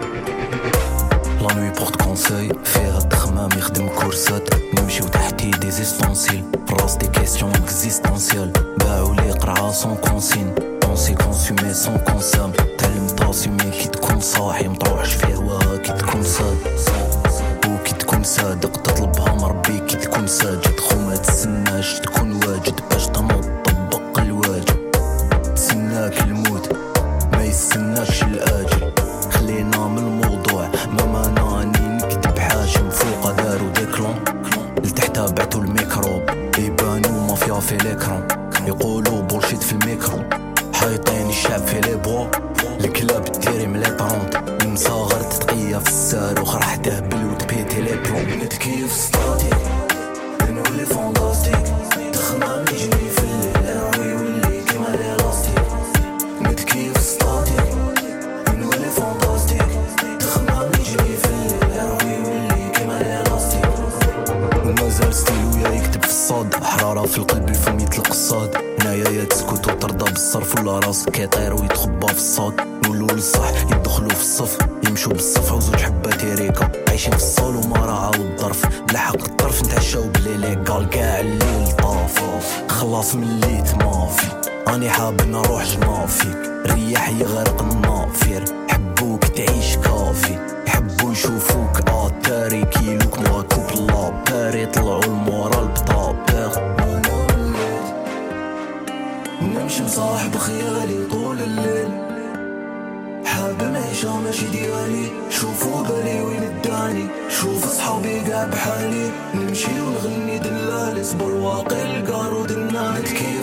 لا نوي بورت كونساي فيها الدخمام يخدم كورسات نمشيو تحتي ديزيستونسيل براس دي كيسيون اكزيستونسيال باعو لي قرعة سون كونسين اونسي كونسومي سون كونسام تعلم تاسومي كي تكون صاحي مطروحش في هواها كي تكون صاد وكي تكون صادق تطلبها مربي كي تكون ساجد خو ما تسناش تكون واجد باش تنوض طبق الواجب تسناك الموت ما يستناكش الآجل خلينا من الموضوع ما مانعني نكتب حاجة فوق دارو ديكلون لتحتها بعتو الميكروب يبانو مافيا في الاكران يقولوا بولشيت في الميكرو حايطين الشعب في لي بوا الكلاب تيري من لي طرونت المصاغر تتقيا في الصاروخ راح تهبل وتبيتي لي بلون نتكيف ستاتيك نولي فانتاستيك تخمام يجري في الليل راوي يولي كيما لاستيك نتكيف ستاتيك نولي فانتاستيك تخمام يجري في الليل راوي يولي كيما لاستيك ومازال ستيلو يكتب في الصاد حرارة في القلب الفم يطلق الصاد هنايا يا تسكت وترضى بالصرف ولا راسك كيطير ويتخبى في الصاد نولو للصح يدخلوا في الصف يمشوا بالصف وزوج حبات يريكا عايشين في الصال وما راعاو الظرف لحق الطرف نتعشاو بليلي قال كاع الليل طاف خلاص من اللي تمافي اني حاب نروح جنافيك رياح يغرق النافير حبوك تعيش كافي يحبوا يشوفوك اتاري كيلوك مواكب لاباري طلعوا المورال بطابير نمشي مصاحب خيالي طول الليل حاب نعيشها ماشي ديالي شوفوا بالي وين اداني شوف اصحابي قاع بحالي نمشي ونغني دلالي صبر واقع القارود النار نتكي